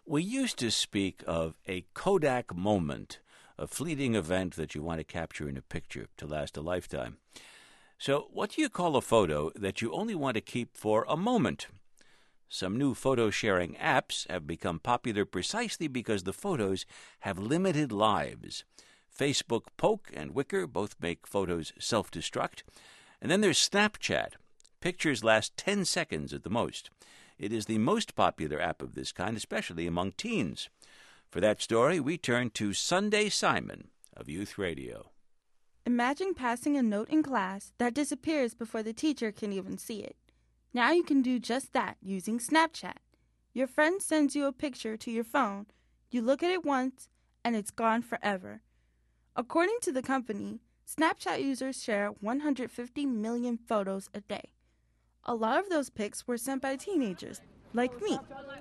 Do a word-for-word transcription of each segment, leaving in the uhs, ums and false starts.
We used to speak of a Kodak moment, a fleeting event that you want to capture in a picture to last a lifetime. So, what do you call a photo that you only want to keep for a moment? Some new photo-sharing apps have become popular precisely because the photos have limited lives. Facebook Poke and Wicker both make photos self-destruct. And then there's Snapchat. Pictures last ten seconds at the most. It is the most popular app of this kind, especially among teens. For that story, we turn to Sunday Simon of Youth Radio. Imagine passing a note in class that disappears before the teacher can even see it. Now you can do just that using Snapchat. Your friend sends you a picture to your phone, you look at it once, and it's gone forever. According to the company, Snapchat users share one hundred fifty million photos a day. A lot of those pics were sent by teenagers, like me.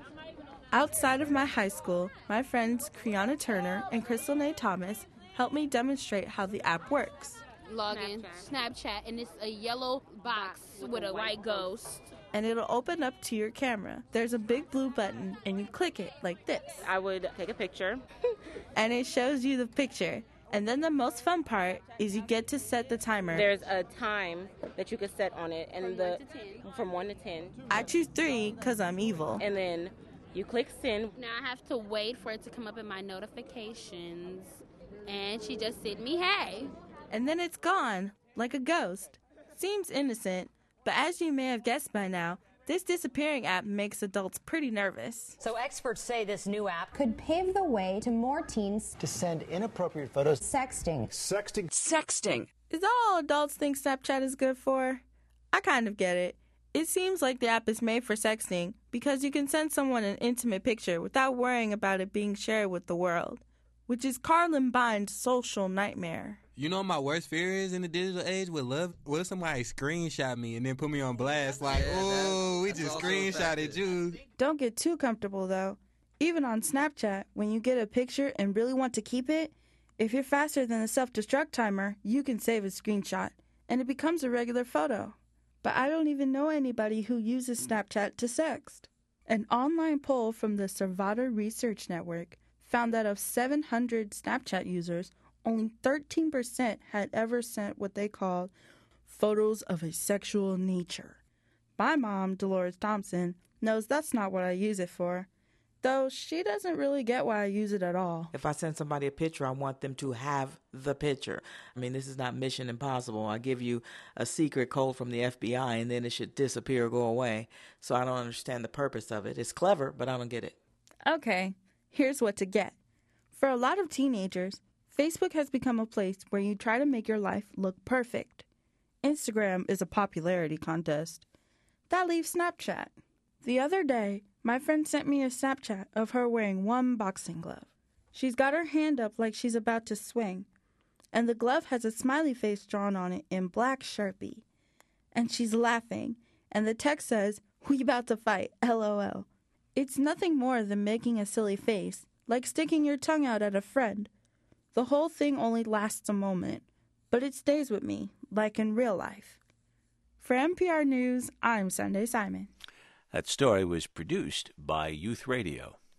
Outside of my high school, my friends Kriana Turner and Crystal Nay Thomas helped me demonstrate how the app works. Log in, Snapchat, and it's a yellow box with a white ghost. And it'll open up to your camera. There's a big blue button, and you click it like this. I would take a picture. And it shows you the picture. And then the most fun part is you get to set the timer. There's a time that you can set on it, and from the one to ten. From one to ten. I choose three because I'm evil. And then you click send. Now I have to wait for it to come up in my notifications, and she just sent me hey. And then it's gone, like a ghost. Seems innocent, but as you may have guessed by now, this disappearing app makes adults pretty nervous. So experts say this new app could pave the way to more teens to send inappropriate photos. Sexting. Sexting. Sexting. Is that all adults think Snapchat is good for? I kind of get it. It seems like the app is made for sexting because you can send someone an intimate picture without worrying about it being shared with the world, which is Carlin Bind's social nightmare. You know what my worst fear is in the digital age? Would love, will somebody screenshot me and then put me on blast like, yeah, oh, we just screenshotted you. Don't get too comfortable, though. Even on Snapchat, when you get a picture and really want to keep it, if you're faster than the self-destruct timer, you can save a screenshot, and it becomes a regular photo. But I don't even know anybody who uses Snapchat to sext. An online poll from the Servata Research Network found that of seven hundred Snapchat users, only thirteen percent had ever sent what they called photos of a sexual nature. My mom, Dolores Thompson, knows that's not what I use it for, though she doesn't really get why I use it at all. If I send somebody a picture, I want them to have the picture. I mean, this is not Mission Impossible. I give you a secret code from the F B I, and then it should disappear or go away. So I don't understand the purpose of it. It's clever, but I don't get it. Okay, here's what to get. For a lot of teenagers, Facebook has become a place where you try to make your life look perfect. Instagram is a popularity contest. That leaves Snapchat. The other day, my friend sent me a Snapchat of her wearing one boxing glove. She's got her hand up like she's about to swing, and the glove has a smiley face drawn on it in black Sharpie. And she's laughing, and the text says, "We about to fight, LOL." It's nothing more than making a silly face, like sticking your tongue out at a friend. The whole thing only lasts a moment, but it stays with me, like in real life. For N P R News, I'm Sunday Simon. That story was produced by Youth Radio.